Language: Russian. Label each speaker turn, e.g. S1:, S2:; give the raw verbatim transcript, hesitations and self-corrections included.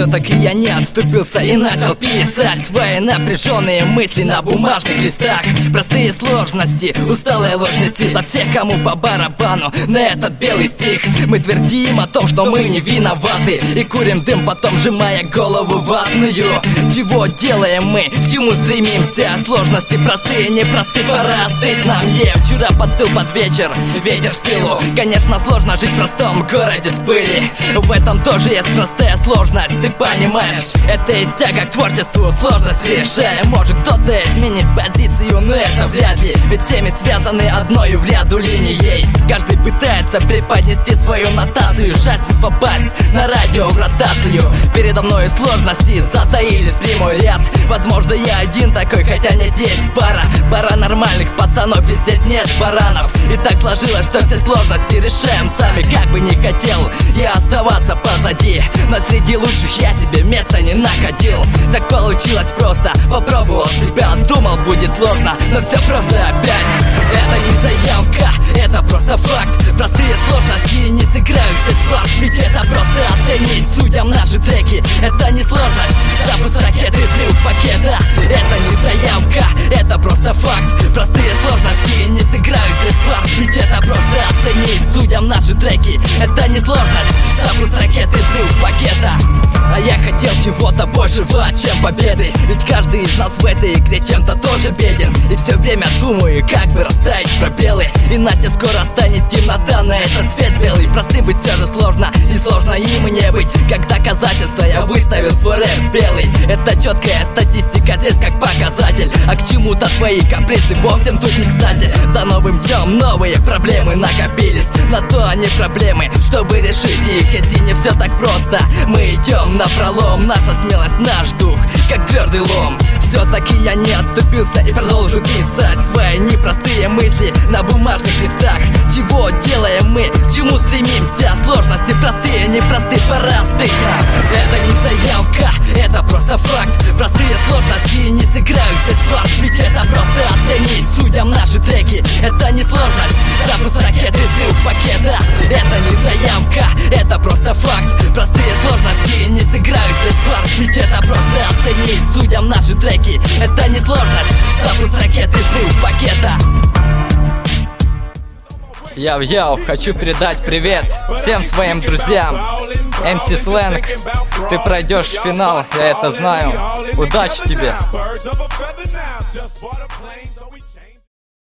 S1: все-таки я не отступился и начал писать свои напряженные мысли на бумажных листах. Простые сложности, усталые ложности, за всех, кому по барабану на этот белый стих. Мы твердим о том, что мы не виноваты, и курим дым, потом сжимая голову ватную. Чего делаем мы, к чему стремимся? Сложности простые, непросты, пора остыть нам. Е, вчера подстыл под вечер, ветер в стылу. Конечно, сложно жить в простом городе с пыли. В этом тоже есть простая сложность, ты понимаешь? Это есть тяга к творчеству, сложность решая. Может кто-то изменит позицию, но это вряд ли, ведь все мы связаны одной в ряду линией. Каждый пытается преподнести свою нотацию, жаждет попасть на радио в ротацию. Передо мной сложности затаились прямой ряд. Возможно, я один такой, хотя нет, есть пара. Пара нормальных пацанов, и здесь нет баранов. И так сложилось, что все сложности решаем сами. Как бы не хотел я оставаться позади, но среди лучших я себе места не находил. Так получилось просто, попробовал себя. Думал, будет сложно, но все просто опять. Это не заявка, это просто факт. Простые сложности не сыграют здесь фарш, ведь это просто оценить судьям наши треки. Это не сложность, запуск ракеты, взрыв пакета. Это не заявка, это просто факт. Простые сложности не сыграют здесь фарш, ведь это просто оценить судьям наши треки. Это не сложность, запуск ракеты, взрыв пакета. А я хотел чего-то большего, чем победы, ведь каждый из нас в этой игре чем-то тоже беден. И все время думаю, как бы расставить пробелы, иначе скоро станет темнота на этот цвет белый. Простым быть все же сложно, не сложно им и не быть. Как доказательство я выставил свой рэп белый. Это четкая статистика здесь как показатель, а к чему-то твои капризы вовсе тут не кстати. За новым днем новые проблемы накопились, на то они проблемы, чтобы решить их. Если не все так просто, мы идем напролом. Наша смелость, наш дух, как твердый лом. Все-таки я не отступился и продолжу писать свои непростые мысли на бумажных листах. Чего делаем мы, к чему стремимся? Сложности простые, непросты, пора остыть нам. Это не заявка, это просто факт. Простые сложности не сыграют здесь фарш, ведь это просто оценить судьям наши треки. Это не сложность, запуск ракеты, взрыв пакета. Это не заявка, это просто факт. Простые сложности не сыграют здесь фарш, ведь это просто оценить судьям наши треки. Это не сложность, запуск ракеты, взрыв пакета. Яу-яу, хочу передать привет всем своим друзьям. эм си Slang, ты пройдешь финал, я это знаю. Удачи тебе!